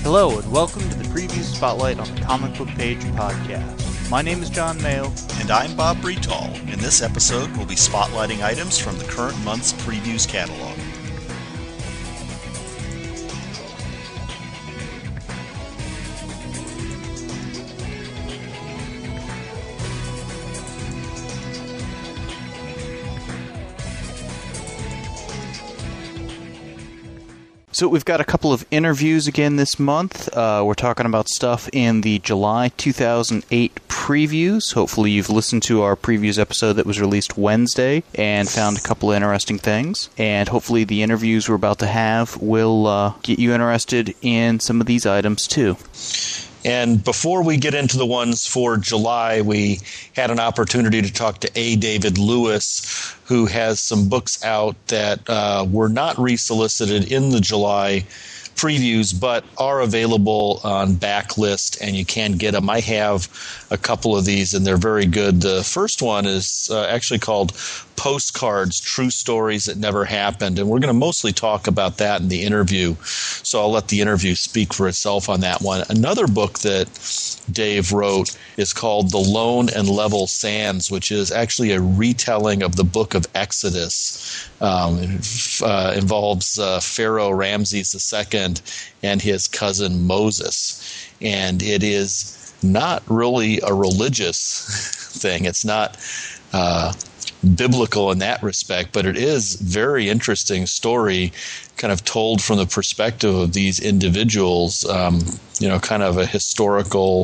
Hello and welcome to the Preview Spotlight on the Comic Book Page podcast. My name is John Mayo. And I'm Bob Bretal. In this episode, we'll be spotlighting items from the current month's Previews catalog. So we've got a couple of interviews again this month. We're talking about stuff in the July 2008 previews. Hopefully you've listened to our previews episode that was released Wednesday and found a couple of interesting things. And hopefully the interviews we're about to have will get you interested in some of these items too. And before we get into the ones for July, we had an opportunity to talk to A. David Lewis, who has some books out that were not resolicited in the July previews, but are available on Backlist, and you can get them. I have a couple of these, and they're very good. The first one is actually called Postcards, True Stories That Never Happened, and we're going to mostly talk about that in the interview, so I'll let the interview speak for itself on that one. Another book that Dave wrote is called The Lone and Level Sands, which is actually a retelling of the book of Exodus. It involves Pharaoh Ramses II and his cousin Moses. And it is not really a religious thing. It's not biblical in that respect, but it is very interesting story, kind of told from the perspective of these individuals, kind of a historical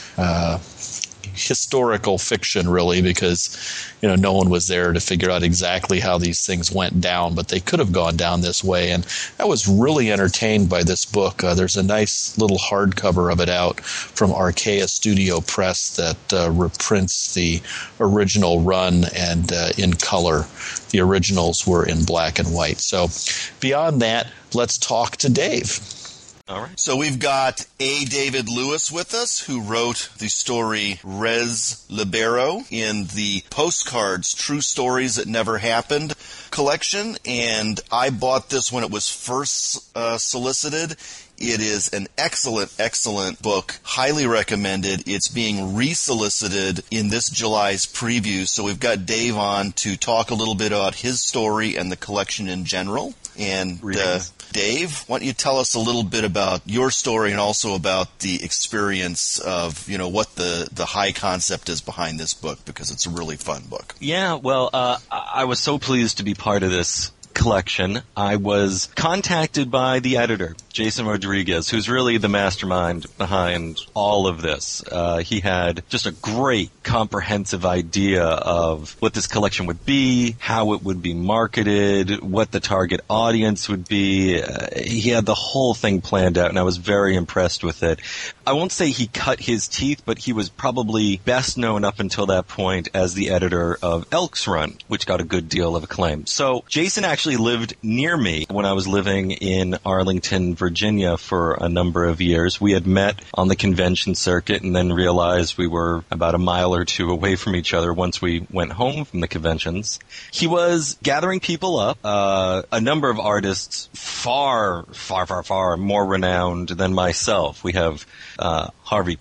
fiction, really, because no one was there to figure out exactly how these things went down, but they could have gone down this way. And I was really entertained by this book. There's a nice little hardcover of it out from Archaea Studio Press that reprints the original run and in color. The originals were in black and white. So beyond that, let's talk to Dave. All right. So we've got A. David Lewis with us, who wrote the story Res Libero in the Postcards, True Stories That Never Happened collection. And I bought this when it was first solicited. It is an excellent, excellent book. Highly recommended. It's being resolicited in this July's preview. So we've got Dave on to talk a little bit about his story and the collection in general. And Dave, why don't you tell us a little bit about your story and also about the experience of, what the high concept is behind this book, because it's a really fun book. Yeah, well, I was so pleased to be part of this collection. I was contacted by the editor, Jason Rodriguez, who's really the mastermind behind all of this. He had just a great comprehensive idea of what this collection would be, how it would be marketed, what the target audience would be. He had the whole thing planned out, and I was very impressed with it. I won't say he cut his teeth, but he was probably best known up until that point as the editor of Elks Run, which got a good deal of acclaim. So Jason actually lived near me when I was living in Arlington, Virginia for a number of years. We had met on the convention circuit and then realized we were about a mile or two away from each other once we went home from the conventions. He was gathering people up, a number of artists far more renowned than myself. We have Harvey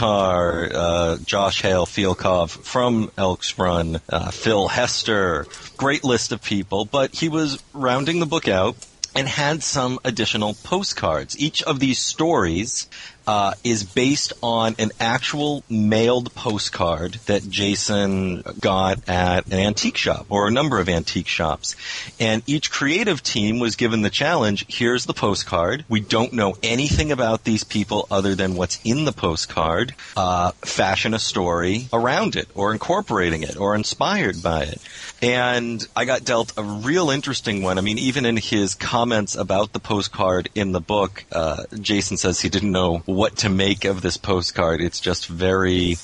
Pekar, Josh Hale Fielkov from Elks Run, Phil Hester, great list of people, but he was rounding the book out and had some additional postcards. Each of these stories is based on an actual mailed postcard that Jason got at an antique shop or a number of antique shops. And each creative team was given the challenge, here's the postcard. We don't know anything about these people other than what's in the postcard. Fashion a story around it or incorporating it or inspired by it. And I got dealt a real interesting one. I mean, even in his comments about the postcard in the book, Jason says he didn't know what to make of this postcard. It's just very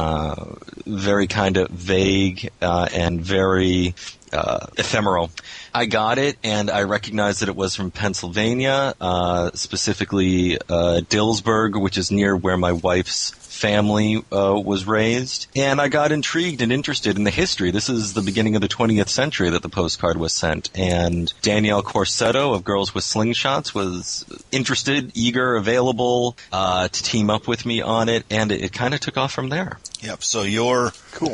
kind of vague and very ephemeral. I got it, and I recognized that it was from Pennsylvania, specifically Dillsburg, which is near where my wife's family was raised. And I got intrigued and interested in the history. This is the beginning of the 20th century that the postcard was sent. And Danielle Corsetto of Girls with Slingshots was interested, eager, available to team up with me on it. And it kind of took off from there. Yep. So your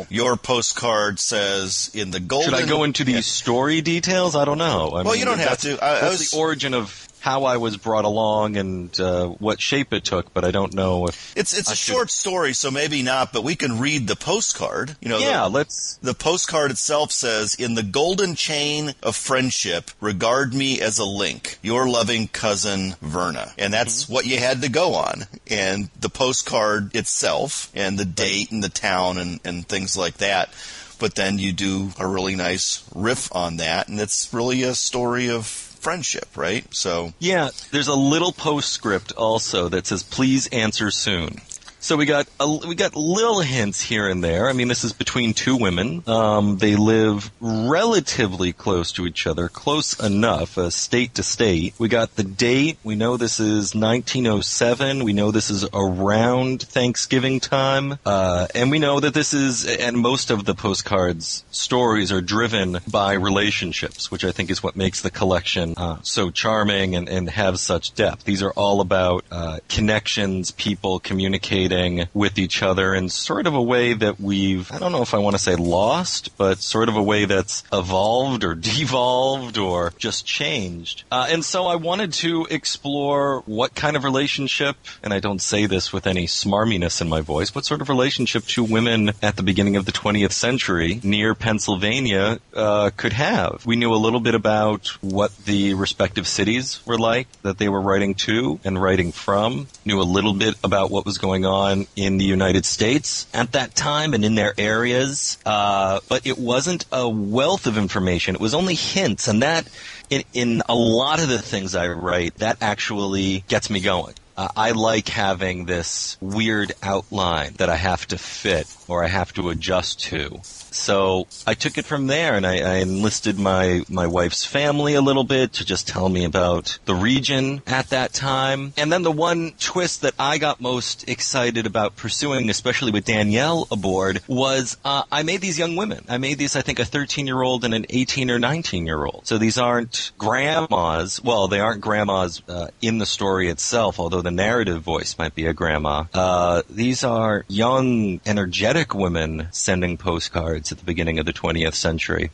postcard says in the golden... Should I go into the story details? I don't know. Well, you don't have to. That's the origin of how I was brought along and what shape it took, but I don't know if... It's a short story, so maybe not, but we can read the postcard. Let's... The postcard itself says, in the golden chain of friendship, regard me as a link, your loving cousin, Verna. And that's what you had to go on. And the postcard itself, and the date and the town and things like that. But then you do a really nice riff on that, and it's really a story of friendship, right? So yeah, there's a little postscript also that says, please answer soon. So we got little hints here and there. I mean, this is between two women. They live relatively close to each other, close enough, state to state. We got the date. We know this is 1907. We know this is around Thanksgiving time. And we know that this is, and most of the postcards' stories are driven by relationships, which I think is what makes the collection so charming and have such depth. These are all about connections, people communicating with each other in sort of a way that we've, I don't know if I want to say lost, but sort of a way that's evolved or devolved or just changed. And so I wanted to explore what kind of relationship, and I don't say this with any smarminess in my voice, what sort of relationship two women at the beginning of the 20th century near Pennsylvania could have. We knew a little bit about what the respective cities were like that they were writing to and writing from, knew a little bit about what was going on in the United States at that time and in their areas, but it wasn't a wealth of information. It was only hints, and that, in a lot of the things I write, that actually gets me going. I like having this weird outline that I have to fit or I have to adjust to. So I took it from there, and I enlisted my wife's family a little bit to just tell me about the region at that time. And then the one twist that I got most excited about pursuing, especially with Danielle aboard, was I made these young women. I made these, I think, a 13-year-old and an 18 or 19-year-old. So these aren't grandmas. Well, they aren't grandmas in the story itself, although the narrative voice might be a grandma. These are young, energetic women sending postcards at the beginning of the 20th century.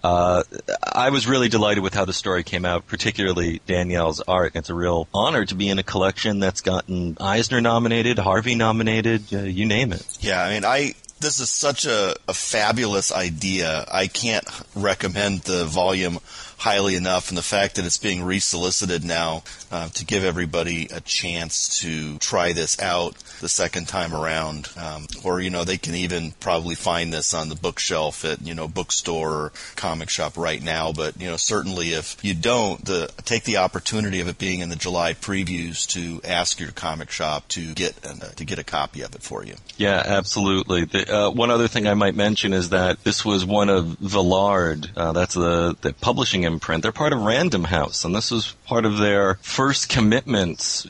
I was really delighted with how the story came out, particularly Danielle's art. It's a real honor to be in a collection that's gotten Eisner nominated, Harvey nominated, you name it. Yeah, I mean, this is such a fabulous idea. I can't recommend the volume highly enough, and the fact that it's being resolicited now to give everybody a chance to try this out the second time around, or they can even probably find this on the bookshelf at bookstore or comic shop right now. But certainly if you don't, take the opportunity of it being in the July previews to ask your comic shop to get a copy of it for you. Yeah, absolutely. One other thing I might mention is that this was one of Villard, that's the publishing imprint. They're part of Random House, and this was part of their first commitments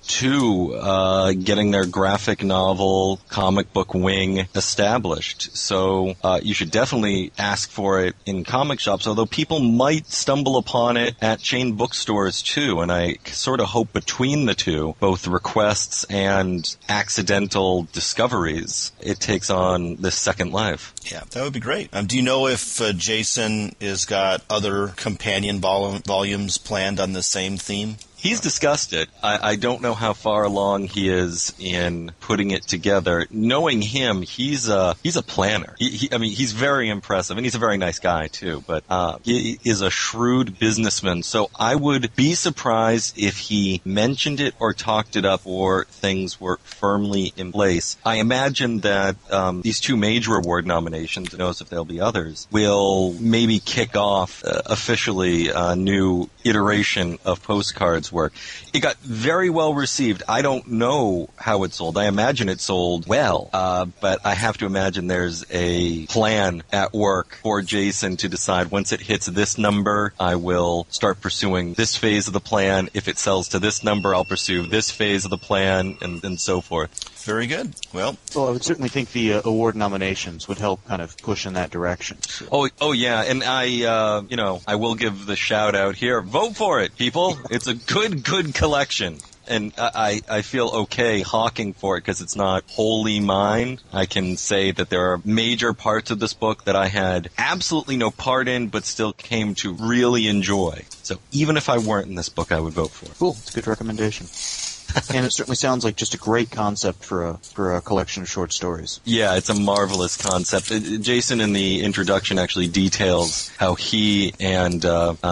to getting their graphic novel comic book wing established. So you should definitely ask for it in comic shops, although people might stumble upon it at chain bookstores too, and I sort of hope between the two, both requests and accidental discoveries, it takes on this second life. Yeah, that would be great. Do you know if Jason has got other companion volumes planned on the same theme? He's discussed it. I don't know how far along he is in putting it together. Knowing him, he's a planner. He's very impressive, and he's a very nice guy too. But he is a shrewd businessman. So I would be surprised if he mentioned it or talked it up, or things were firmly in place. I imagine that these two major award nominations, who knows if there'll be others, will maybe kick off officially a new iteration of Postcards work. It got very well received. I don't know how it sold. I imagine it sold well, but I have to imagine there's a plan at work for Jason to decide once it hits this number, I will start pursuing this phase of the plan. If it sells to this number, I'll pursue this phase of the plan, and so forth. Very good. Well, I would certainly think the award nominations would help kind of push in that direction. Oh yeah, and I will give the shout out here. Vote for it, people. It's a good collection. And I feel okay hawking for it because it's not wholly mine. I can say that there are major parts of this book that I had absolutely no part in, but still came to really enjoy. So even if I weren't in this book, I would vote for it. Cool. It's a good recommendation. And it certainly sounds like just a great concept for a collection of short stories. Yeah, it's a marvelous concept. Jason in the introduction actually details how he and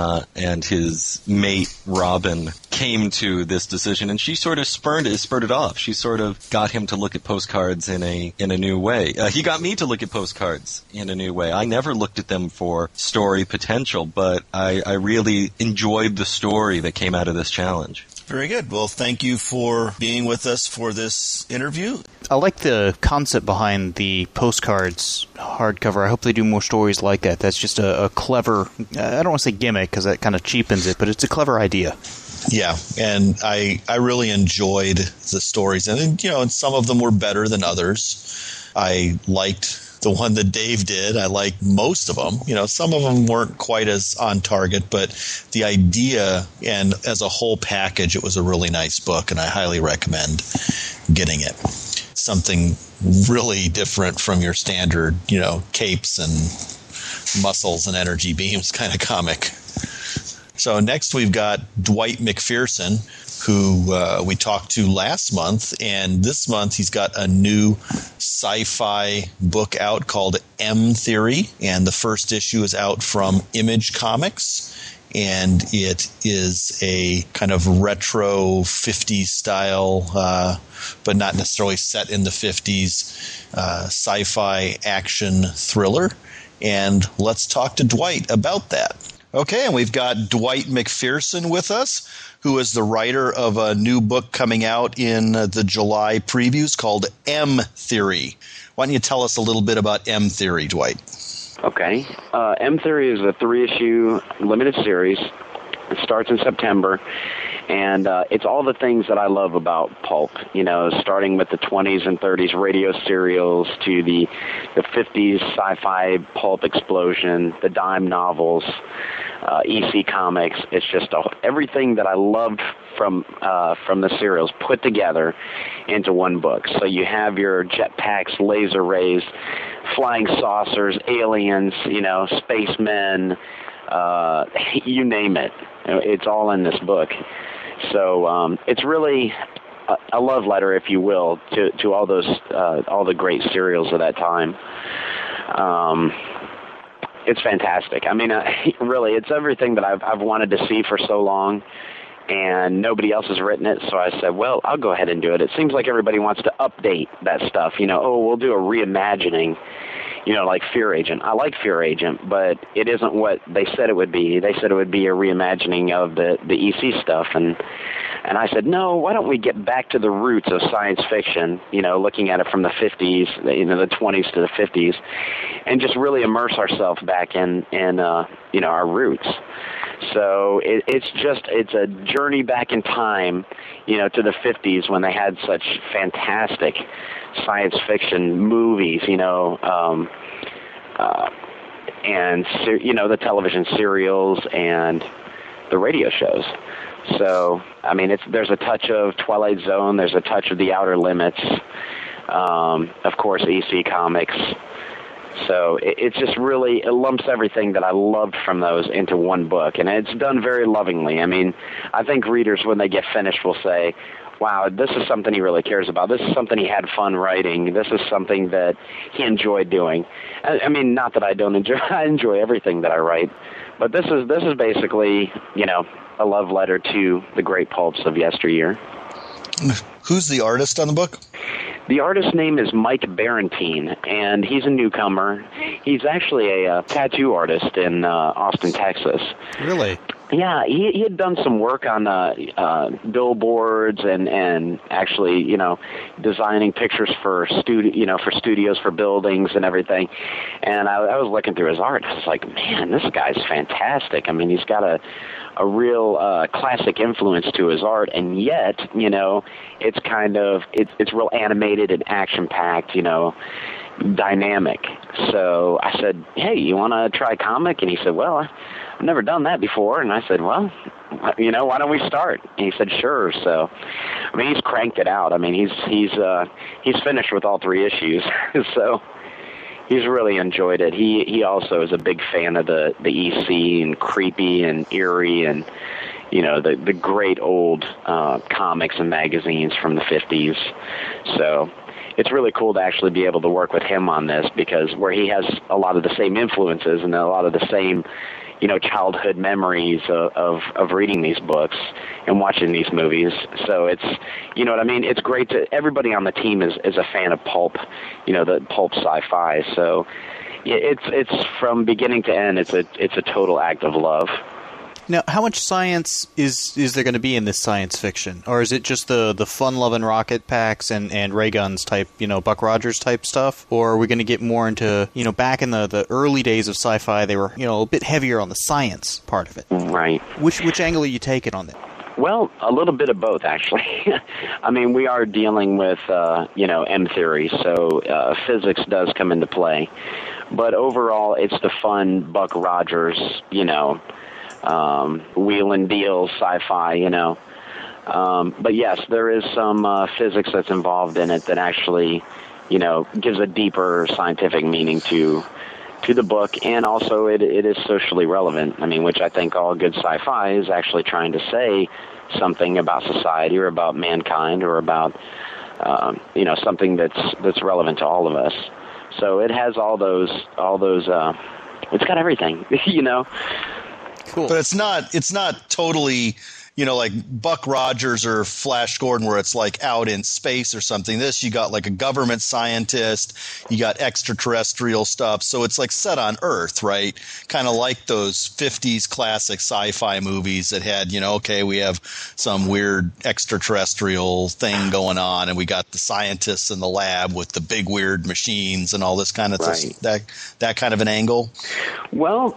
his mate Robin came to this decision, and she sort of spurred it off. She sort of got him to look at postcards in a new way. He got me to look at postcards in a new way. I never looked at them for story potential, but I really enjoyed the story that came out of this challenge. very good. Well, thank you for being with us for this interview. I like the concept behind the postcards hardcover. I hope they do more stories like that. That's just a clever, I don't want to say gimmick because that kind of cheapens it, but it's a clever idea. Yeah, and I really enjoyed the stories, and and some of them were better than others. I liked the one that Dave did. I liked most of them. Some of them weren't quite as on target, but the idea and as a whole package, it was a really nice book, and I highly recommend getting it. Something really different from your standard, capes and muscles and energy beams kind of comic. So next we've got Dwight McPherson, who we talked to last month, and this month he's got a new sci-fi book out called M Theory, and the first issue is out from Image Comics, and it is a kind of retro 50s style, but not necessarily set in the 50s, sci-fi action thriller, and let's talk to Dwight about that. Okay, and we've got Dwight McPherson with us, who is the writer of a new book coming out in the July previews called M Theory. Why don't you tell us a little bit about M Theory, Dwight? Okay. M Theory is a 3-issue limited series. It starts in September, and it's all the things that I love about pulp, starting with the 20s and 30s radio serials to the 50s sci-fi pulp explosion, the dime novels, EC Comics. It's just everything that I loved from the serials put together into one book. So you have your jetpacks, laser rays, flying saucers, aliens, spacemen, you name it. It's all in this book. So it's really a love letter, if you will, to all those all the great serials of that time. It's fantastic. I mean, really, it's everything that I've wanted to see for so long, and nobody else has written it. So I said, well, I'll go ahead and do it. It seems like everybody wants to update that stuff. We'll do a reimagining. Like Fear Agent. I like Fear Agent, but it isn't what they said it would be. They said it would be a reimagining of the EC stuff, and I said, no, why don't we get back to the roots of science fiction, looking at it from the 50s, the 20s to the 50s, and just really immerse ourselves back in our roots. So it's a journey back in time, to the 50s when they had such fantastic science fiction movies, and the television serials and the radio shows. So, I mean, there's a touch of Twilight Zone, there's a touch of The Outer Limits, of course, EC Comics. So it's just really, it lumps everything that I loved from those into one book, and it's done very lovingly. I mean, I think readers, when they get finished, will say, wow, this is something he really cares about. This is something he had fun writing. This is something that he enjoyed doing. I mean, not that I don't enjoy, I enjoy everything that I write, but this is basically, a love letter to the great pulps of yesteryear. Who's the artist on the book? The artist's name is Mike Barentine, and he's a newcomer. He's actually a tattoo artist in Austin, Texas. Really? Yeah, he had done some work on billboards and actually, designing pictures for studios for buildings and everything. And I was looking through his art. I was like, man, this guy's fantastic. I mean, he's got a real classic influence to his art, and yet, it's kind of it's real animated and action packed, dynamic. So I said, hey, you want to try comic? And he said, well, I've never done that before. And I said, well, why don't we start? And he said, sure. So, I mean, he's cranked it out. I mean, he's finished with all 3 issues. So he's really enjoyed it. He also is a big fan of the EC and creepy and eerie and, the great old comics and magazines from the 50s. So it's really cool to actually be able to work with him on this, because where he has a lot of the same influences and a lot of the same, childhood memories of reading these books and watching these movies. So it's, what I mean? It's great to, everybody on the team is a fan of pulp, the pulp sci-fi. So it's from beginning to end, it's a total act of love. Now, how much science is there going to be in this science fiction? Or is it just the fun-loving rocket packs and ray guns type, Buck Rogers type stuff? Or are we going to get more into, back in the early days of sci-fi, they were, a bit heavier on the science part of it? Right. Which angle are you taking on that? Well, a little bit of both, actually. I mean, we are dealing with, M theory, so physics does come into play. But overall, it's the fun Buck Rogers, wheel and deal sci-fi, but yes, there is some physics that's involved in it that actually, gives a deeper scientific meaning to the book, and also it is socially relevant. I mean, which I think all good sci-fi is actually trying to say something about society or about mankind or about something that's relevant to all of us. So it has all those it's got everything, Cool. But it's not totally, like Buck Rogers or Flash Gordon, where it's like out in space or something. This, you got like a government scientist, you got extraterrestrial stuff. So it's like set on Earth, right? Kind of like those 50s classic sci-fi movies that had, okay, we have some weird extraterrestrial thing going on, and we got the scientists in the lab with the big weird machines and all this kind of that kind of an angle. Well,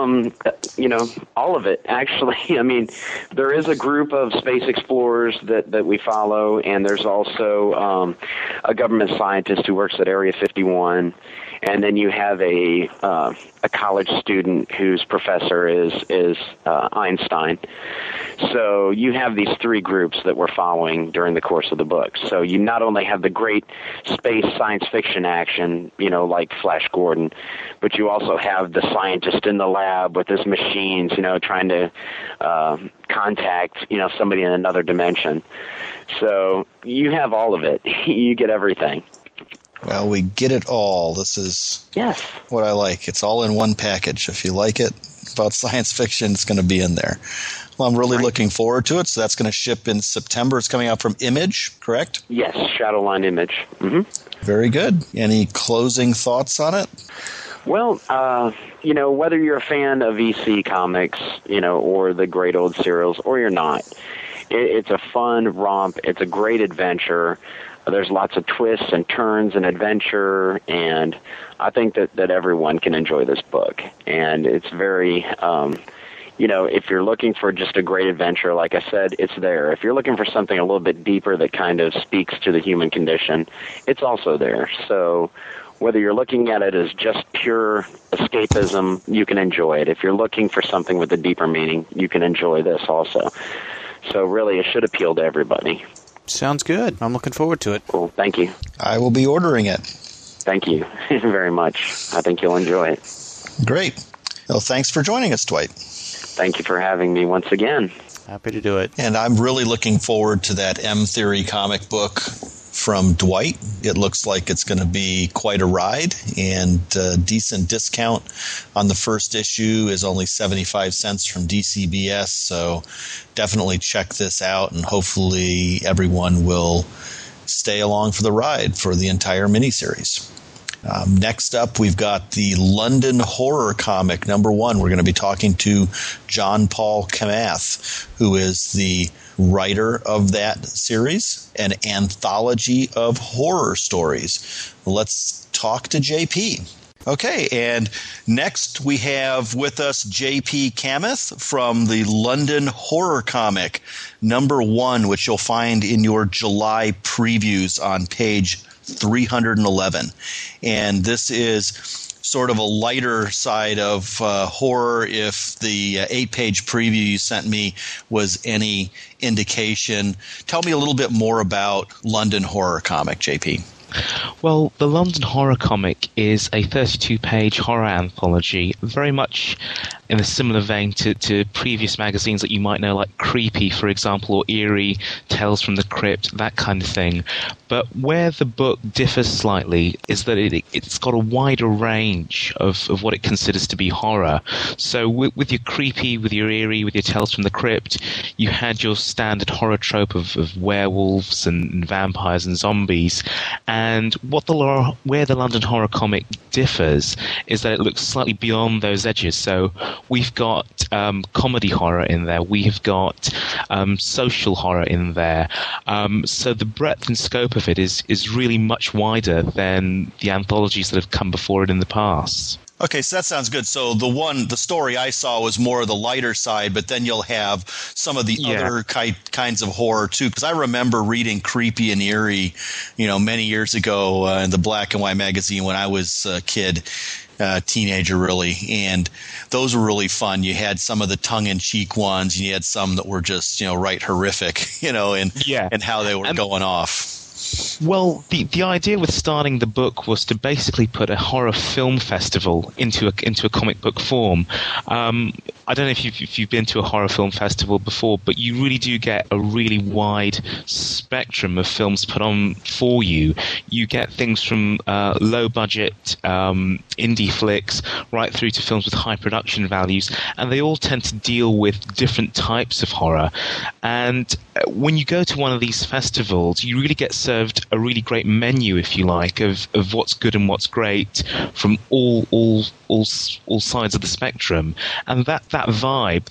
all of it, actually. I mean, there is a group of space explorers that we follow, and there's also a government scientist who works at Area 51, and then you have a college student whose professor is Einstein. So you have these 3 groups that we're following during the course of the book. So you not only have the great space science fiction action, like Flash Gordon, but you also have the scientist in the lab with his machines, trying to contact, somebody in another dimension. So you have all of it. You get everything. Well, we get it all. This is what I like. It's all in one package. If you like it about science fiction, it's going to be in there. Well, I'm really looking forward to it. So that's going to ship in September. It's coming out from Image, correct? Yes, Shadowline Image. Mm-hmm. Very good. Any closing thoughts on it? Well, whether you're a fan of EC Comics, or the great old serials, or you're not, it's a fun romp. It's a great adventure. There's lots of twists and turns and adventure, and I think that everyone can enjoy this book. And it's very, if you're looking for just a great adventure, like I said, it's there. If you're looking for something a little bit deeper that kind of speaks to the human condition, it's also there. So whether you're looking at it as just pure escapism, you can enjoy it. If you're looking for something with a deeper meaning, you can enjoy this also. So really, it should appeal to everybody. Sounds good. I'm looking forward to it. Cool. Thank you. I will be ordering it. Thank you very much. I think you'll enjoy it. Great. Well, thanks for joining us, Dwight. Thank you for having me once again. Happy to do it. And I'm really looking forward to that M Theory comic book from Dwight. It looks like it's going to be quite a ride, and a decent discount on the first issue is only 75 cents from DCBS, so definitely check this out, and hopefully everyone will stay along for the ride for the entire miniseries. Next up, we've got the London Horror Comic #1. We're going to be talking to John Paul Kamath, who is the writer of that series, an anthology of horror stories. Let's talk to JP. Okay, and next we have with us JP Kamath from the London Horror Comic #1, which you'll find in your July previews on page 311. And this is sort of a lighter side of horror. If the 8-page preview you sent me was any indication, tell me a little bit more about London Horror Comic, JP. Well, the London Horror Comic is a 32-page horror anthology, very much in a similar vein to previous magazines that you might know, like Creepy, for example, or Eerie, Tales from the Crypt, that kind of thing. But where the book differs slightly is that it's got a wider range of what it considers to be horror. So with your Creepy, with your Eerie, with your Tales from the Crypt, you had your standard horror trope of werewolves and vampires and zombies. And where the London Horror Comic differs is that it looks slightly beyond those edges. So we've got comedy horror in there. We've got social horror in there. So the breadth and scope of it is really much wider than the anthologies that have come before it in the past. Okay, so that sounds good. So the story I saw was more of the lighter side, but then you'll have some of the other kinds of horror too. Because I remember reading Creepy and Eerie, many years ago in the Black and White magazine when I was a kid, teenager really, and those were really fun. You had some of the tongue-in-cheek ones, and you had some that were just right horrific, and how they were going off. Well, the idea with starting the book was to basically put a horror film festival into a comic book form. I don't know if you've been to a horror film festival before, but you really do get a really wide spectrum of films put on for you. You get things from low-budget indie flicks right through to films with high production values, and they all tend to deal with different types of horror. And when you go to one of these festivals, you really get served a really great menu, if you like, of what's good and what's great from all sides of the spectrum. And that vibe,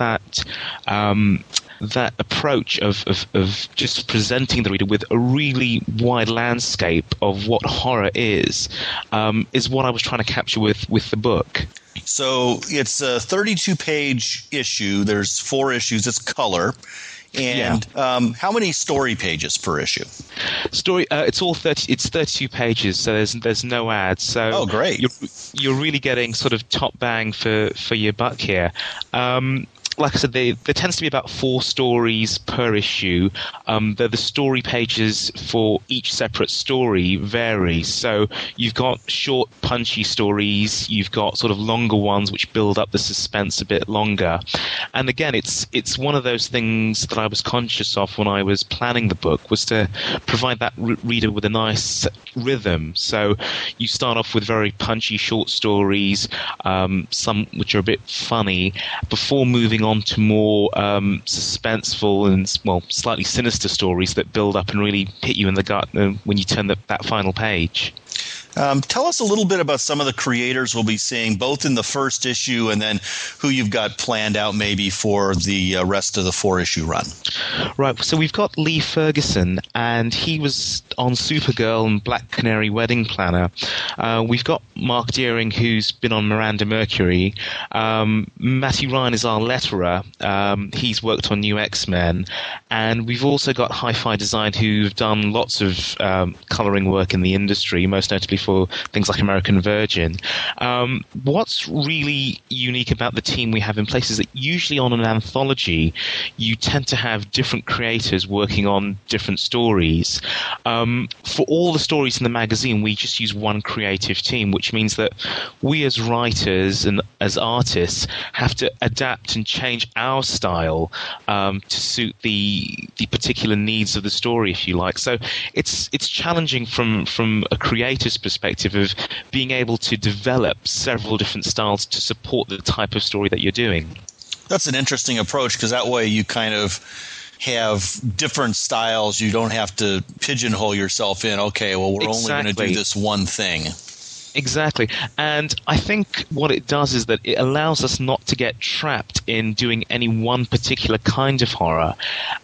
that approach of just presenting the reader with a really wide landscape of what horror is what I was trying to capture with the book. So it's a 32-page issue. There's 4 issues. It's color. And how many story pages per issue? It's 32 pages, so there's no ads. So great! You're really getting sort of top bang for your buck here. Like I said, there tends to be about 4 stories per issue. The story pages for each separate story vary. So you've got short, punchy stories. You've got sort of longer ones which build up the suspense a bit longer. And again, it's one of those things that I was conscious of when I was planning the book, was to provide that reader with a nice rhythm. So you start off with very punchy short stories, some which are a bit funny, before moving on to more suspenseful and slightly sinister stories that build up and really hit you in the gut when you turn that final page. Tell us a little bit about some of the creators we'll be seeing, both in the first issue and then who you've got planned out maybe for the rest of the 4-issue run. Right, so we've got Lee Ferguson, and he was on Supergirl and Black Canary Wedding Planner. We've got Mark Deering, who's been on Miranda Mercury. Matty Ryan is our letterer. He's worked on New X-Men. And we've also got Hi-Fi Design, who've done lots of colouring work in the industry, most notably for things like American Virgin. What's really unique about the team we have in place is that usually on an anthology, you tend to have different creators working on different stories. For all the stories in the magazine, we just use one creative team, which means that we as writers and as artists have to adapt and change our style to suit the particular needs of the story, if you like. So it's challenging from a creator's perspective of being able to develop several different styles to support the type of story that you're doing. That's an interesting approach, because that way you kind of have different styles. You don't have to pigeonhole yourself in, okay, well, we're only going to do this one thing. Exactly. And I think what it does is that it allows us not to get trapped in doing any one particular kind of horror.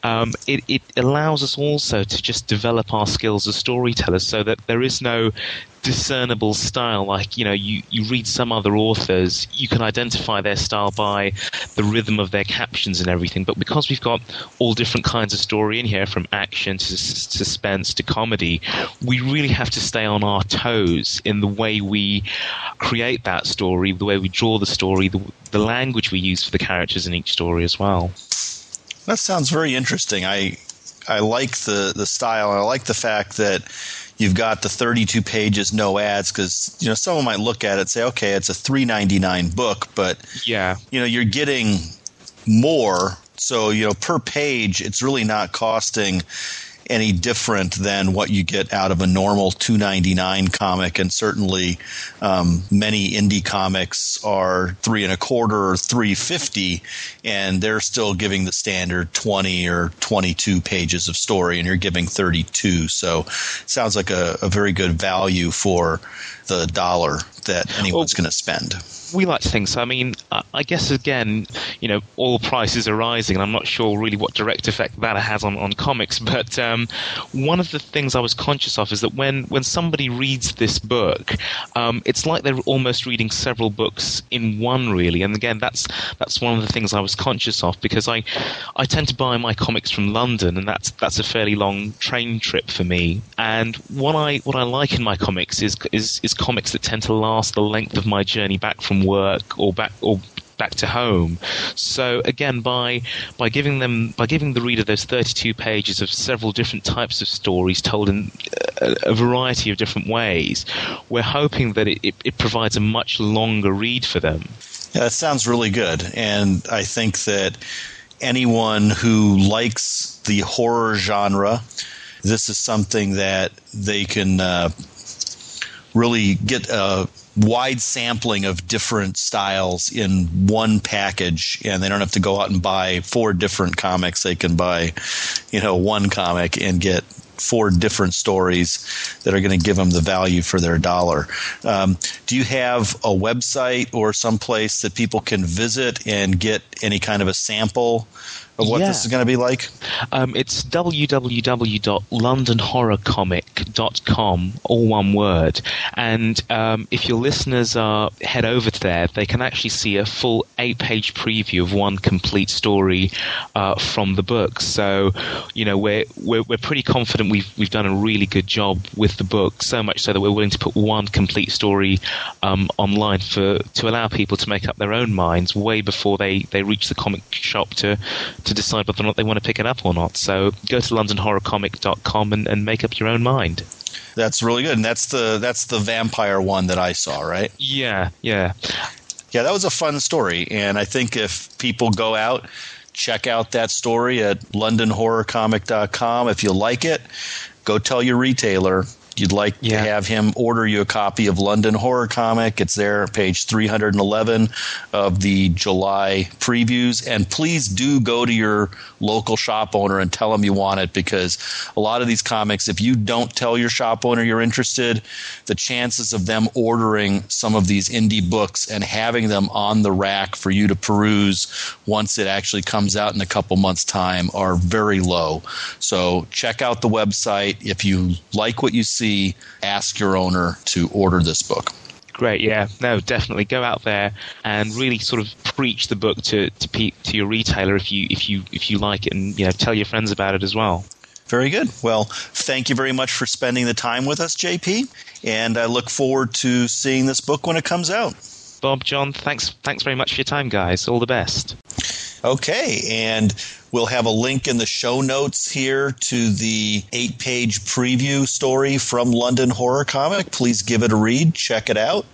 It allows us also to just develop our skills as storytellers so that there is no discernible style. Like, you read some other authors, you can identify their style by the rhythm of their captions and everything, but because we've got all different kinds of story in here, from action to suspense to comedy, we really have to stay on our toes in the way we create that story, the way we draw the story, the language we use for the characters in each story as well. That sounds very interesting. I like the style. I like the fact that you've got the 32 pages, no ads, because someone might look at it and say, okay, it's a $3.99 book, but you're getting more. So per page, it's really not costing any different than what you get out of a normal $2.99 comic, and certainly many indie comics are $3.25 or $3.50, and they're still giving the standard 20 or 22 pages of story, and you're giving 32. So it sounds like a very good value for the dollar that anyone's going to spend. We like to think so. I mean, I guess, again, oil prices are rising, and I'm not sure really what direct effect that has on comics, but one of the things I was conscious of is that when somebody reads this book, it's like they're almost reading several books in one, really. And again, that's one of the things I was conscious of, because I tend to buy my comics from London, and that's a fairly long train trip for me. And what I like in my comics is comics that tend to last the length of my journey back from work or back to home. So again, by giving the reader those 32 pages of several different types of stories told in a variety of different ways, we're hoping that it provides a much longer read for them. Yeah, that sounds really good. And I think that anyone who likes the horror genre, this is something that they can really get a wide sampling of different styles in one package, and they don't have to go out and buy 4 different comics. They can buy, one comic and get 4 different stories that are going to give them the value for their dollar. Do you have a website or someplace that people can visit and get any kind of a sample of what this is going to be like? It's www.londonhorrorcomic.com, all one word. And if your listeners head over to there, they can actually see a full 8-page preview of one complete story from the book. So, we're pretty confident we've done a really good job with the book, so much so that we're willing to put one complete story online to allow people to make up their own minds way before they reach the comic shop to decide whether or not they want to pick it up or not. So go to londonhorrorcomic.com and make up your own mind. That's really good. And that's the vampire one that I saw, right? Yeah. Yeah, that was a fun story. And I think if people go out, check out that story at londonhorrorcomic.com. If you like it, go tell your retailer you'd like to have him order you a copy of London Horror Comic. It's there, page 311 of the July previews. And please do go to your local shop owner and tell them you want it, because a lot of these comics, if you don't tell your shop owner you're interested, the chances of them ordering some of these indie books and having them on the rack for you to peruse once it actually comes out in a couple months' time are very low. So check out the website. If you like what you see, ask your owner to order this book. Great, yeah. No, definitely go out there and really sort of preach the book to your retailer if you like it, and tell your friends about it as well. Very good. Well, thank you very much for spending the time with us, JP, and I look forward to seeing this book when it comes out. Bob, John, thanks very much for your time, guys. All the best. Okay, and we'll have a link in the show notes here to the 8-page preview story from London Horror Comic. Please give it a read, check it out,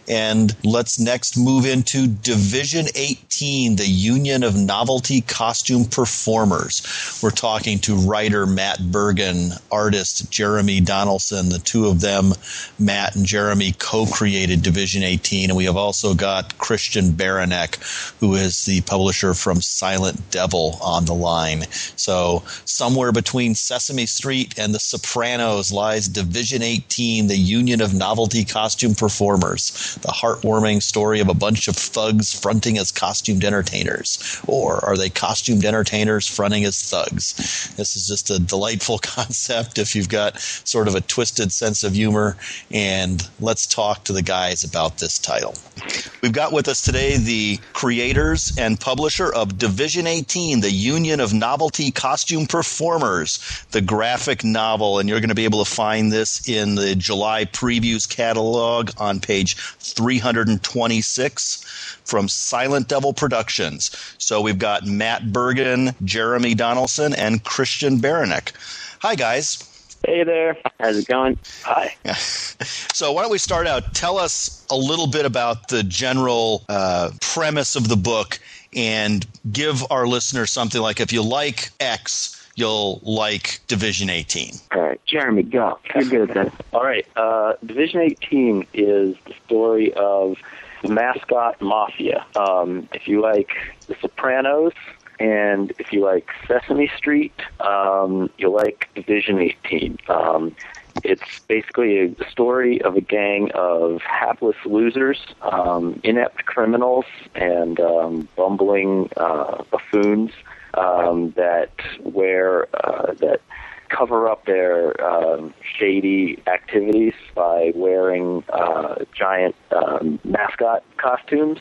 And let's next move into Division 18, the Union of Novelty Costume Performers. We're talking to writer Matt Bergen, artist Jeremy Donaldson. The two of them, Matt and Jeremy, co-created Division 18. And we have also got Christian Baranek, who is the publisher from Silent Devil, on the line. So somewhere between Sesame Street and The Sopranos lies Division 18, the Union of Novelty Costume Performers, the heartwarming story of a bunch of thugs fronting as costumed entertainers. Or are they costumed entertainers fronting as thugs? This is just a delightful concept if you've got sort of a twisted sense of humor. And let's talk to the guys about this title. We've got with us today the creators and publisher of Division 18, the Union of Novelty Costume Performers, the graphic novel. And you're going to be able to find this in the July previews catalog on page 326 from Silent Devil Productions. So we've got Matt Bergen, Jeremy Donaldson, and Christian Baranek. Hi, guys. Hey there. How's it going? Hi. So why don't we start out? Tell us a little bit about the general premise of the book and give our listeners something like, if you like X, you'll like Division 18. All right. Jeremy, go. You're good at that. All right. Division 18 is the story of the mascot mafia. If you like The Sopranos, and if you like Sesame Street, you'll like Division 18. It's basically a story of a gang of hapless losers, inept criminals, and bumbling buffoons that cover up their shady activities by wearing giant mascot costumes.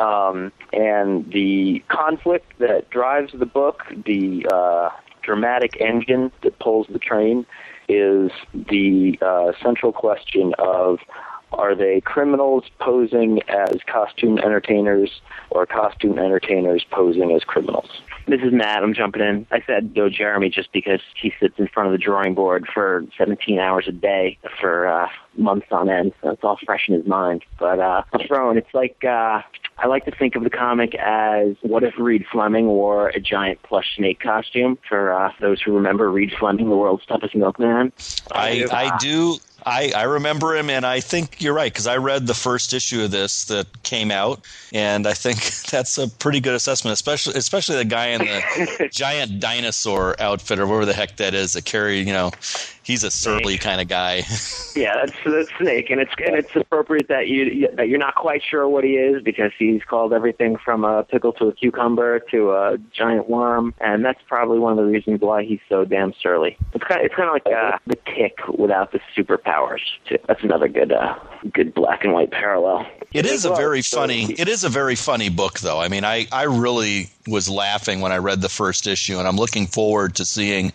And the conflict that drives the book, the dramatic engine that pulls the train, is the central question of, are they criminals posing as costume entertainers or costume entertainers posing as criminals? This is Matt. I'm jumping in. I said go Jeremy just because he sits in front of the drawing board for 17 hours a day for months on end, so it's all fresh in his mind. But I'm throwing. It's like I like to think of the comic as, what if Reed Fleming wore a giant plush snake costume? For those who remember Reed Fleming, the world's toughest milkman. I do. I remember him, and I think you're right, because I read the first issue of this that came out, and I think that's a pretty good assessment, especially the guy in the giant dinosaur outfit, or whatever the heck that is, that carry, he's a surly kind of guy. Yeah, that's Snake, and it's appropriate that you're not quite sure what he is, because he's called everything from a pickle to a cucumber to a giant worm, and that's probably one of the reasons why he's so damn surly. It's kind of like the Tick without the superpowers. Too. That's another good black and white parallel. It is a very funny book, though. I mean, I really was laughing when I read the first issue, and I'm looking forward to seeing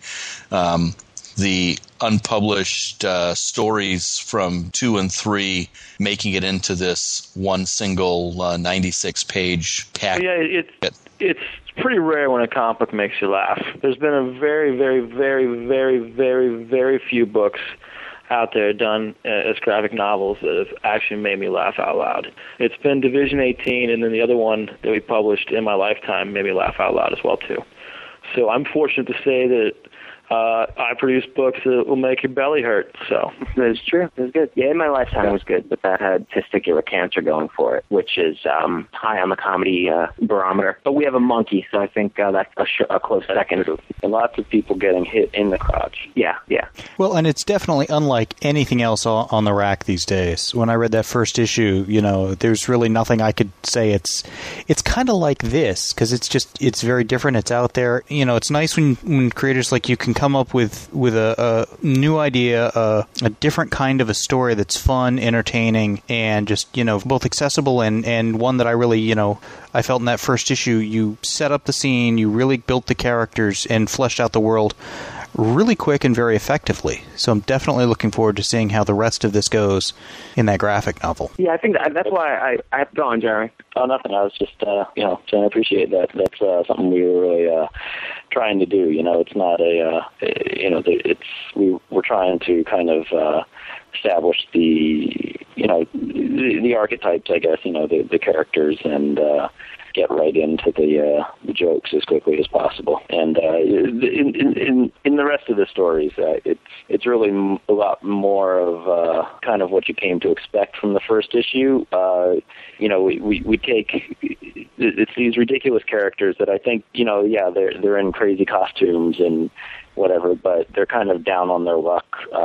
the unpublished stories from 2 and 3 making it into this one single 96-page pack. Yeah, it's pretty rare when a comic book makes you laugh. There's been a very, very, very, very, very, very few books out there done as graphic novels that have actually made me laugh out loud. It's been Division 18, and then the other one that we published in my lifetime made me laugh out loud as well, too. So I'm fortunate to say that I produce books that will make your belly hurt. So that's true. It was good. Yeah, in my lifetime it was good, but that had testicular cancer going for it, which is high on the comedy barometer. But we have a monkey, so I think that's a close second. And lots of people getting hit in the crotch. Yeah. Well, and it's definitely unlike anything else on the rack these days. When I read that first issue, there's really nothing I could say. It's kind of like this, because it's very different. It's out there. It's nice when creators like you can come up with a new idea, a different kind of a story that's fun, entertaining, and just, both accessible and one that I really, I felt in that first issue, you set up the scene, you really built the characters and fleshed out the world really quick and very effectively. So I'm definitely looking forward to seeing how the rest of this goes in that graphic novel. Yeah, I think that's why I have to go on, Jeremy. Oh, nothing. I was just, saying I appreciate that. That's something we were really trying to do. It's not we're trying to kind of establish the archetypes, I guess, the characters, and get right into the jokes as quickly as possible. And in the rest of the stories, it's really a lot more of kind of what you came to expect from the first issue. We take it's these ridiculous characters that I think they're in crazy costumes and whatever, but they're kind of down on their luck,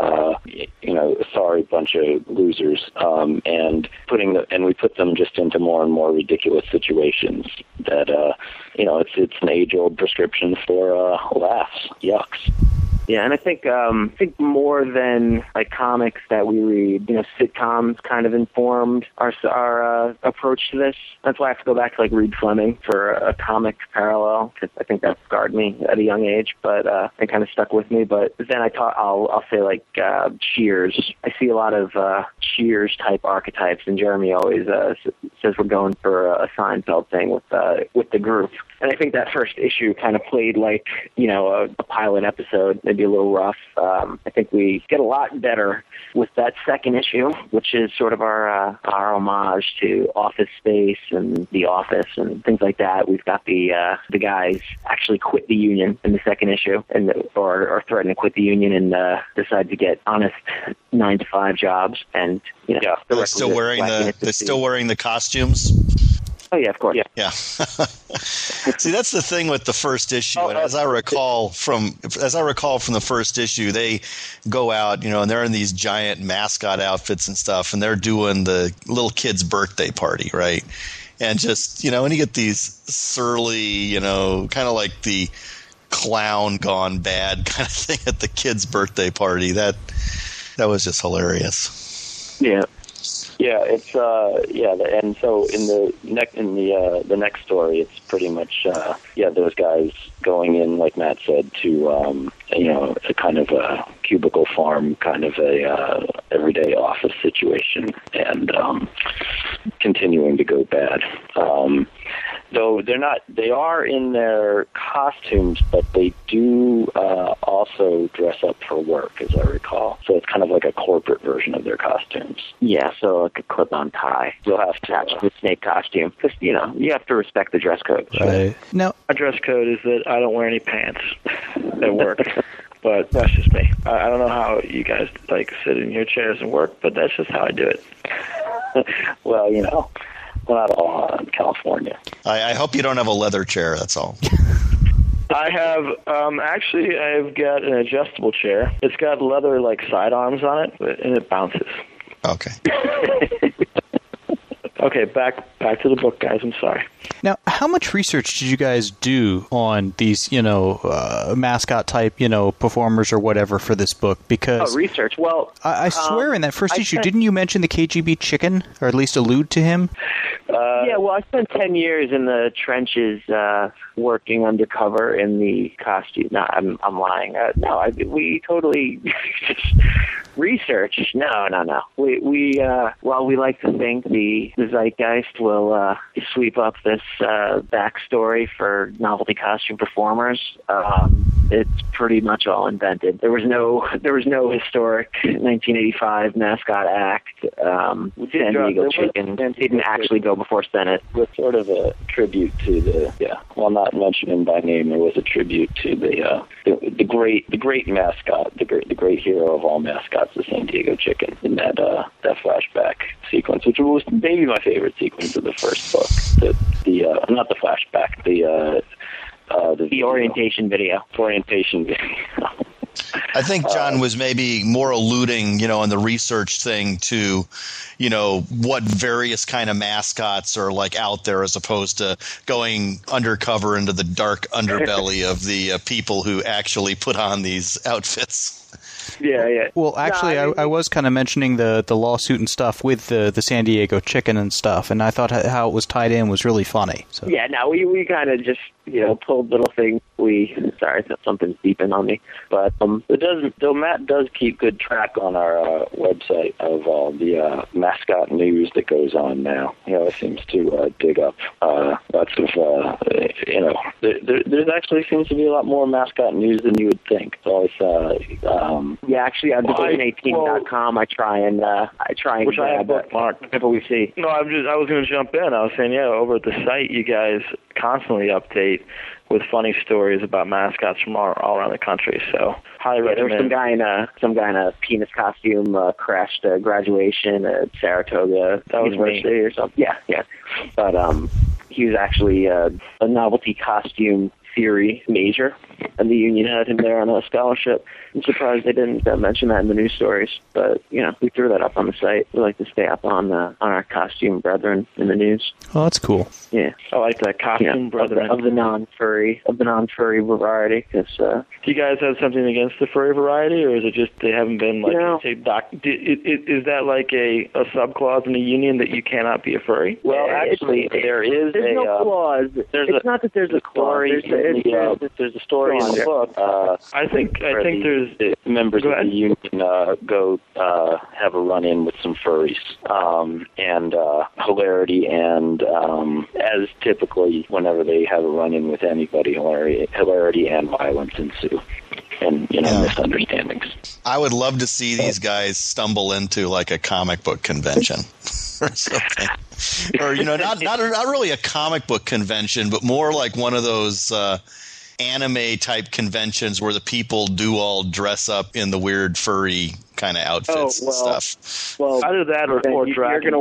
sorry bunch of losers, and we put them just into more and more ridiculous situations that, it's an age-old prescription for laughs, yucks. Yeah, and I think more than like comics that we read, sitcoms kind of informed our approach to this. That's why I have to go back to like Reed Fleming for a comic parallel, because I think that scarred me at a young age, but it kind of stuck with me. But then I'll say like Cheers. I see a lot of Cheers type archetypes, and Jeremy always says we're going for a Seinfeld thing with the group. And I think that first issue kind of played like a pilot episode. Maybe a little rough. I think we get a lot better with that second issue, which is sort of our homage to Office Space and The Office and things like that. We've got the guys actually quit the union in the second issue, or threaten to quit the union and decide to get honest 9-to-5 jobs. And they're still wearing the costumes. Oh yeah, of course. Yeah. See, that's the thing with the first issue. And as I recall from the first issue, they go out, and they're in these giant mascot outfits and stuff, and they're doing the little kid's birthday party, right? And just, when you get these surly, kind of like the clown gone bad kind of thing at the kid's birthday party, that was just hilarious. Yeah. Yeah, it's and so in the next story, it's pretty much those guys going in, like Matt said, to a kind of a cubicle farm, kind of a everyday office situation, and continuing to go bad. Though they are in their costumes, but they do also dress up for work, as I recall. So it's kind of like a corporate version of their costumes. Yeah, so like a clip-on tie. You'll have to match the snake costume, because you have to respect the dress code. Right. Now, my dress code is that I don't wear any pants at work. But that's just me. I don't know how you guys sit in your chairs and work, but that's just how I do it. Well, we're not all in California. I hope you don't have a leather chair, that's all. I have, I've got an adjustable chair. It's got leather, side arms on it, and it bounces. Okay. Okay, back to the book, guys. I'm sorry. Now, how much research did you guys do on these, mascot type, performers or whatever for this book? Because research. Well, I swear in that first issue, didn't you mention the KGB chicken, or at least allude to him? Yeah, well, I spent 10 years in the trenches working undercover in the costume. No, I'm lying. We totally just research. No. We like to think the zeitgeist will sweep up this backstory for novelty costume performers. It's pretty much all invented. There was no historic 1985 mascot act. San Diego Chicken didn't actually go before Senate. With sort of a tribute to while not mentioned him by name, there was a tribute to the great mascot, the great hero of all mascots, the San Diego Chicken, in that flashback sequence, which was maybe my favorite sequence of the first book. Not the flashback, the orientation video. I think John was maybe more alluding, in the research thing to, what various kind of mascots are out there, as opposed to going undercover into the dark underbelly of the people who actually put on these outfits. Yeah. Well, actually, I was kind of mentioning the lawsuit and stuff with the San Diego Chicken and stuff, and I thought how it was tied in was really funny. So. Yeah, no, we kind of just pulled little things. Sorry, something's beeping on me. But Matt does keep good track on our website of all the mascot news that goes on now. He seems to dig up lots of, there actually seems to be a lot more mascot news than you would think. It's always, actually on Division18.com, I try and which I have bookmarked. Whenever we see. No, I was going to jump in. I was saying, over at the site, you guys constantly update with funny stories about mascots from all around the country. So highly recommend. There was some guy in a penis costume crashed a graduation at Saratoga University or something. Yeah. But he was actually a novelty costume theory major, and the union had him there on a scholarship. I'm surprised they didn't mention that in the news stories, but we threw that up on the site. We like to stay up on our costume brethren in the news. Oh, that's cool. Yeah, I like that costume brethren of the non-furry variety. Because do you guys have something against the furry variety, or is it just they haven't been like? Is that like a subclause in the union that you cannot be a furry? Well, actually, there's no clause. It's not that there's a clause. There's a story in the book. I think there's the members of the union go have a run-in with some furries, and hilarity and as typically whenever they have a run-in with anybody, hilarity and violence ensue. And misunderstandings. I would love to see these guys stumble into like a comic book convention or something, or not really a comic book convention, but more like one of those anime type conventions where the people do all dress up in the weird furry kind of outfits and stuff. Well, either that or you're going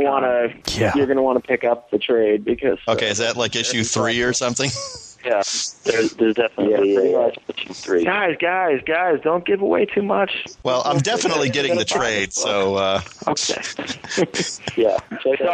to want to pick up the trade because. Okay, is that like issue 3 or something? Yeah, there's definitely 3. Guys, don't give away too much. Well, I'm definitely getting the trade, so. Okay. Yeah. Sorry,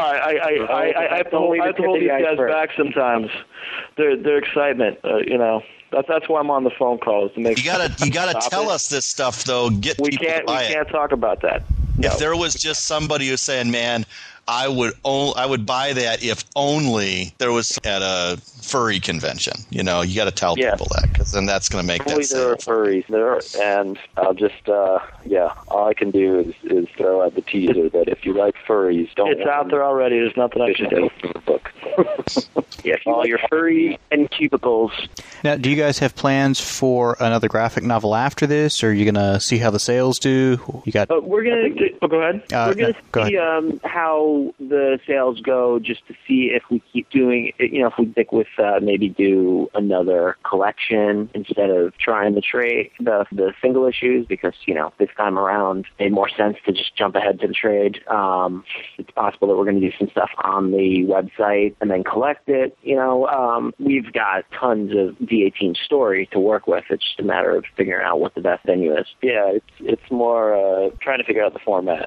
I have to hold these guys back sometimes. Their excitement, That's why I'm on the phone calls to make. You gotta tell us this stuff though. We can't talk about that. If there was just somebody who's saying, "Man, I would buy that if only there was at a furry convention." You got to tell people that, because then that's going to make that there are furries there, and I'll just all I can do is throw out the teaser that if you like furries, it's out there already. There's nothing I can do. Book. Yeah, all your furry and cubicles. Now, do you guys have plans for another graphic novel after this, or are you going to see how the sales do? You got. We're going to go ahead. We're going to see how the sales go, just to see if we keep doing. If we stick with maybe do another collection instead of trying the trade, the single issues, because this time around it made more sense to just jump ahead to the trade. It's possible that we're going to do some stuff on the website and then collect it. We've got tons of D18 story to work with. It's just a matter of figuring out what the best venue is. Yeah, it's more trying to figure out the format.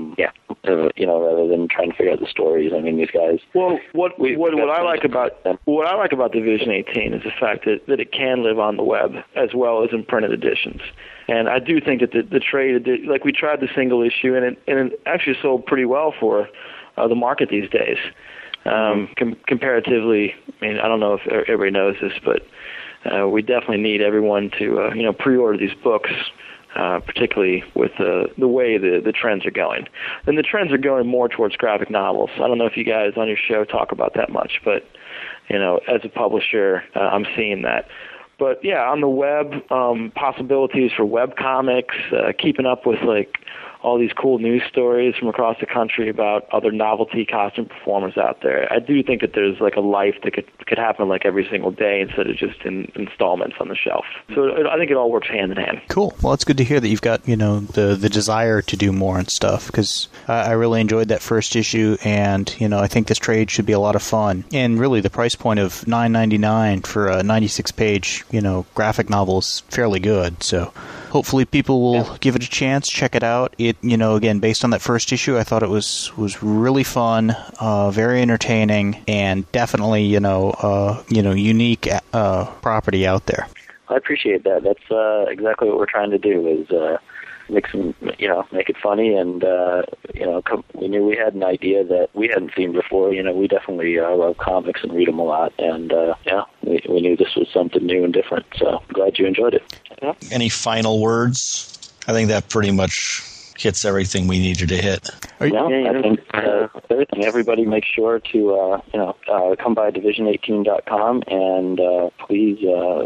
Rather than trying to figure out the stories. I mean, these guys. Well, what I like about Division 18 is the fact that it can live on the web as well as in printed editions. And I do think that the trade, like we tried the single issue, and it actually sold pretty well for the market these days. Comparatively, I mean, I don't know if everybody knows this, but we definitely need everyone to pre-order these books, particularly with the way the trends are going. And the trends are going more towards graphic novels. I don't know if you guys on your show talk about that much, but as a publisher, I'm seeing that. But yeah, on the web, possibilities for web comics, keeping up with all these cool news stories from across the country about other novelty costume performers out there. I do think that there's a life that could happen every single day instead of just in installments on the shelf. So I think it all works hand in hand. Cool. Well, it's good to hear that you've got the desire to do more and stuff, because I really enjoyed that first issue, and I think this trade should be a lot of fun. And really, the price point of $9.99 for a 96-page graphic novel is fairly good. So hopefully people will give it a chance, check it out. It, again, based on that first issue, I thought it was really fun, very entertaining, and definitely, unique property out there. I appreciate that. That's exactly what we're trying to do, is make it funny, and we knew we had an idea that we hadn't seen before. We definitely love comics and read them a lot, and we knew this was something new and different. So I'm glad you enjoyed it. Yeah. Any final words? I think that pretty much hits everything we needed to hit. I think everything. Everybody make sure to come by division18.com and please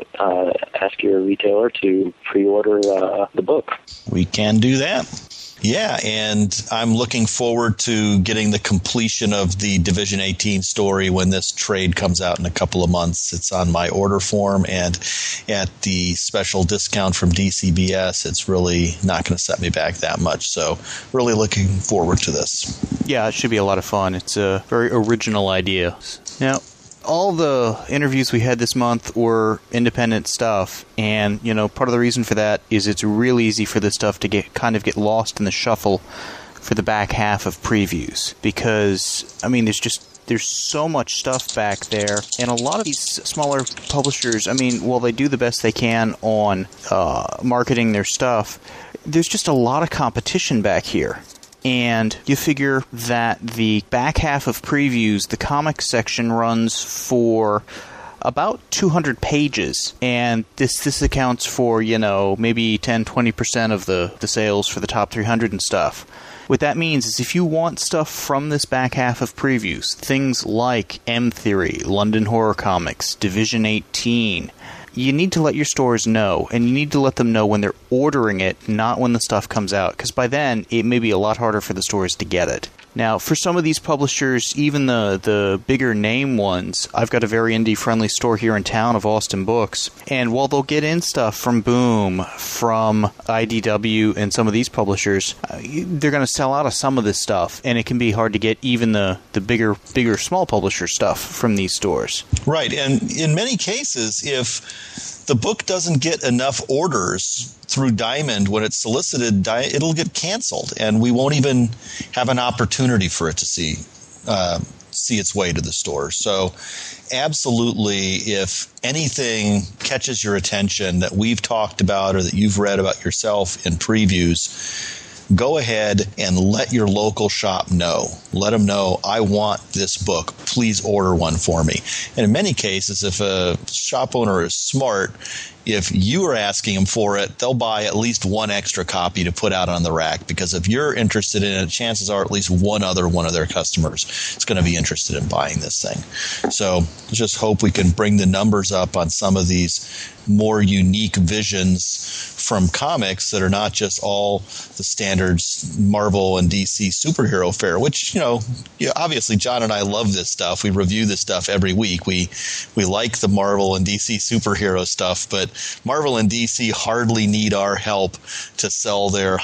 ask your retailer to pre-order the book. We can do that. Yeah, and I'm looking forward to getting the completion of the Division 18 story when this trade comes out in a couple of months. It's on my order form, and at the special discount from DCBS, it's really not going to set me back that much. So really looking forward to this. Yeah, it should be a lot of fun. It's a very original idea. Now, all the interviews we had this month were independent stuff, and part of the reason for that is it's real easy for this stuff to get lost in the shuffle for the back half of previews, because there's so much stuff back there, and a lot of these smaller publishers, while they do the best they can on marketing their stuff, there's just a lot of competition back here. And you figure that the back half of previews, the comics section runs for about 200 pages. And this accounts for, maybe 10-20% of the sales for the top 300 and stuff. What that means is if you want stuff from this back half of previews, things like M-Theory, London Horror Comics, Division 18, you need to let your stores know, and you need to let them know when they're ordering it, not when the stuff comes out, because by then it may be a lot harder for the stores to get it. Now, for some of these publishers, even the bigger name ones, I've got a very indie-friendly store here in town of Austin Books, and while they'll get in stuff from Boom, from IDW, and some of these publishers, they're going to sell out of some of this stuff, and it can be hard to get even the bigger small publisher stuff from these stores. Right, and in many cases, if the book doesn't get enough orders through Diamond when it's solicited, it'll get canceled, and we won't even have an opportunity for it to see its way to the store. So absolutely, if anything catches your attention that we've talked about or that you've read about yourself in previews, go ahead and let your local shop know. Let them know, I want this book. Please order one for me. And in many cases, if a shop owner is smart, if you are asking them for it, they'll buy at least one extra copy to put out on the rack, because if you're interested in it, chances are at least one of their customers is going to be interested in buying this thing. So just hope we can bring the numbers up on some of these more unique visions from comics that are not just all the standards Marvel and DC superhero fare, which, obviously John and I love this stuff. We review this stuff every week. We like the Marvel and DC superhero stuff, but Marvel and DC hardly need our help to sell their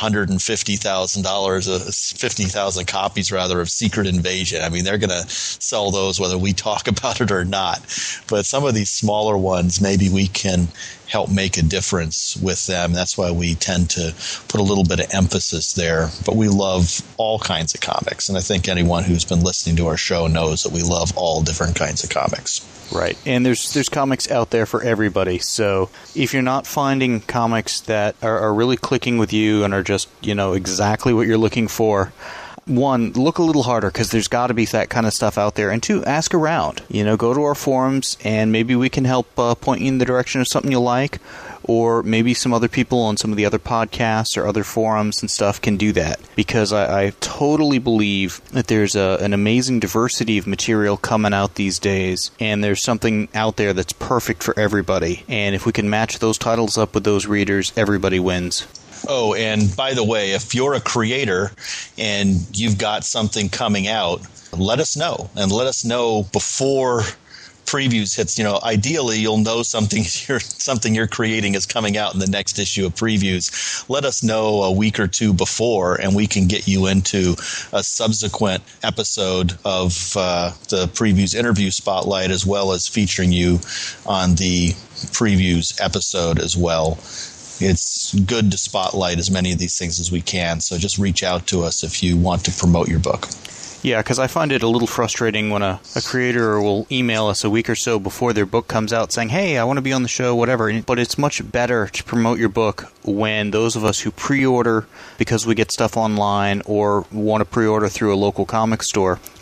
$150,000, 50,000 copies rather, of Secret Invasion. They're going to sell those whether we talk about it or not. But some of these smaller ones, maybe we can help make a difference with them. That's why we tend to put a little bit of emphasis there. But we love all kinds of comics, and I think anyone who's been listening to our show knows that we love all different kinds of comics. Right, and there's comics out there for everybody. So if you're not finding comics that are really clicking with you and are just exactly what you're looking for, one, look a little harder, because there's got to be that kind of stuff out there. And two, ask around. Go to our forums, and maybe we can help point you in the direction of something you like. Or maybe some other people on some of the other podcasts or other forums and stuff can do that. Because I totally believe that there's an amazing diversity of material coming out these days. And there's something out there that's perfect for everybody. And if we can match those titles up with those readers, everybody wins. Oh, and by the way, if you're a creator and you've got something coming out, let us know. And let us know before previews hits. Ideally, you'll know something you're creating is coming out in the next issue of previews. Let us know a week or two before, and we can get you into a subsequent episode of the previews interview spotlight, as well as featuring you on the previews episode as well. It's good to spotlight as many of these things as we can, so just reach out to us if you want to promote your book. Yeah, because I find it a little frustrating when a creator will email us a week or so before their book comes out saying, hey, I want to be on the show, whatever. But it's much better to promote your book when those of us who pre-order because we get stuff online or want to pre-order through a local comic store,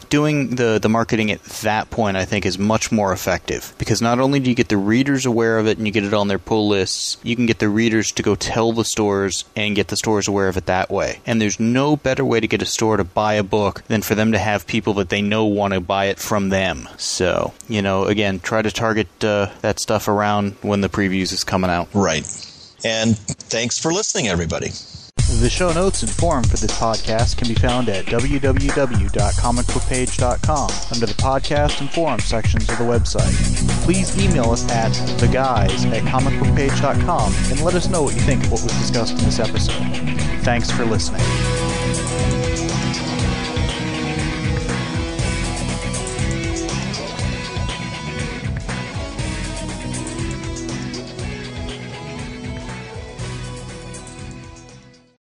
doing the marketing at that point, I think, is much more effective, because not only do you get the readers aware of it and you get it on their pull lists, you can get the readers to go tell the stores and get the stores aware of it that way. And there's no better way to get a store to buy a book than for them to have people that they know want to buy it from them. So, again, try to target that stuff around when the previews is coming out. Right. And thanks for listening, everybody. The show notes and forum for this podcast can be found at www.comicbookpage.com under the podcast and forum sections of the website. Please email us at theguys@comicbookpage.com and let us know what you think of what was discussed in this episode. Thanks for listening.